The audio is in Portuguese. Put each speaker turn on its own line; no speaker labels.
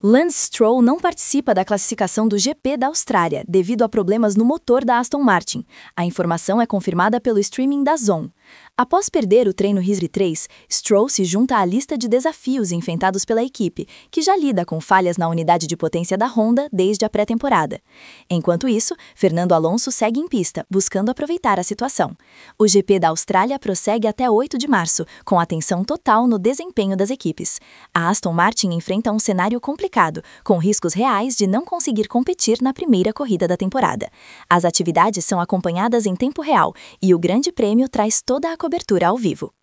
Lance Stroll não participa da classificação do GP da Austrália devido a problemas no motor da Aston Martin. A informação é confirmada pelo streaming da DAZN. Após perder o treino RISR 3, Stroll se junta à lista de desafios enfrentados pela equipe, que já lida com falhas na unidade de potência da Honda desde a pré-temporada. Enquanto isso, Fernando Alonso segue em pista, buscando aproveitar a situação. O GP da Austrália prossegue até 8 de março, com atenção total no desempenho das equipes. A Aston Martin enfrenta um cenário complicado, com riscos reais de não conseguir competir na primeira corrida da temporada. As atividades são acompanhadas em tempo real e o Grande Prêmio traz toda a cobertura ao vivo.